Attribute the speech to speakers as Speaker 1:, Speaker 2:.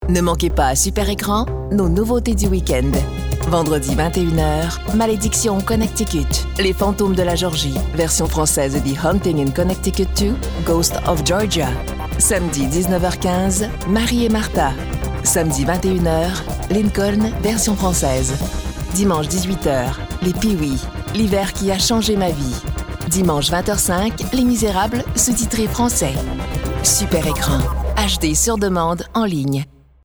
Speaker 1: Ne manquez pas à Super Écran nos nouveautés du week-end. Vendredi 21h, Malédiction Connecticut, Les fantômes de la Georgie, version française de The Haunting in Connecticut 2, Ghost of Georgia. Samedi 19h15, Marie et Martha. Samedi 21h, Lincoln, version française. Dimanche 18h, Les Pee-wee, L'hiver qui a changé ma vie. Dimanche 20h05, Les Misérables, sous-titré français. Super Écran, HD sur demande en ligne.